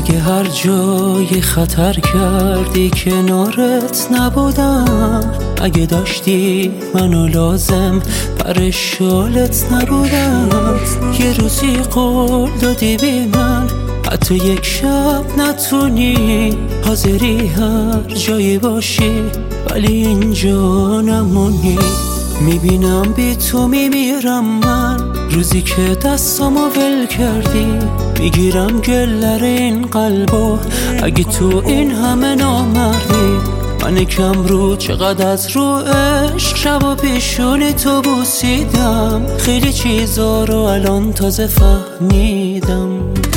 اگه هر جای خطر کردی کنارت نبودم، اگه داشتی منو لازم پر شالت نبودم. یه روزی قول دادی بی من حتی یک شب نتونی، حاضری هر جایی باشی ولی اینجا نمونی. میبینم بی تو میمیرم من، روزی که دستامو ول کردی میگیرم گلر این قلبو. اگه تو این همه نامردی، من کم رو چقدر از رو عشق شب و پیشونی تو بوسیدم. خیلی چیزا رو الان تازه فهمیدم.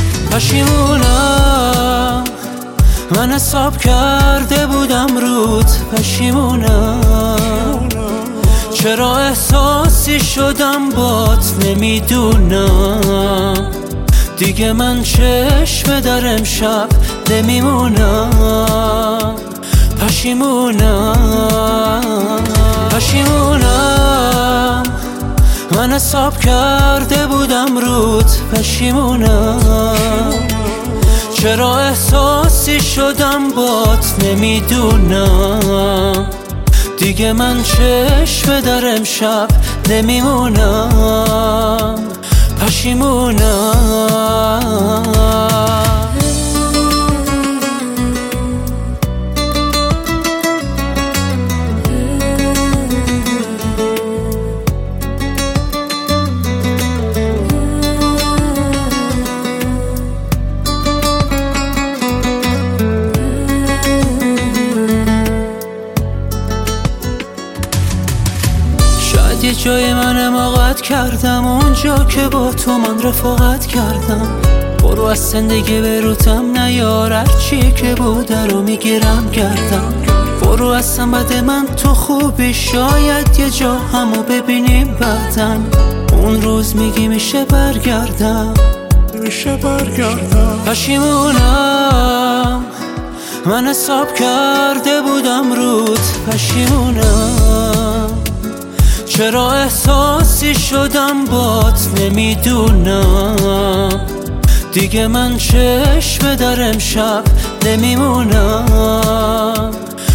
پشیمونم من حساب کرده بودم رود، پشیمونم چرا احساسی شدم بات نمیدونم. دیگه من چشم در امشب نمیمونم. پشیمونم من حساب کرده بودم رود، پشیمونم چرا احساسی شدم بات نمیدونم. دیگه من چشم در امشب نمیمونم. پشیمونم. یه جای من حماقت کردم، اونجا که با تو من رفاقت کردم. برو از زندگی بروتم نیار، هرچی که بوده رو میگیرم گردم. برو از سمت من تو خوبی، شاید یه جا همو ببینیم بعدن. اون روز میگی میشه برگردم. پشیمونم من حساب کرده بودم رود، پشیمونم چرا احساسی شدم بات نمیدونم. دیگه من چشم در امشب نمیمونم.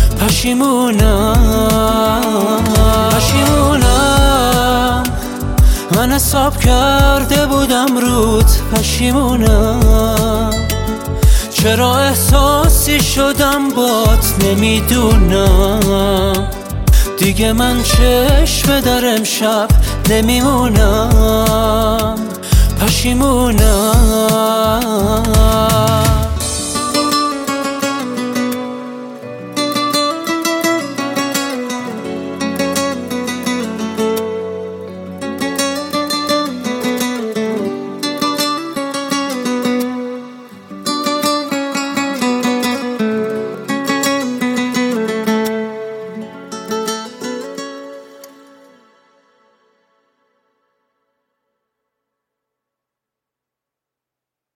پشیمونم من حساب کرده بودم رود، پشیمونم چرا احساسی شدم بات نمیدونم. دیگه من چشم در امشب نمیمونم. پشیمونم.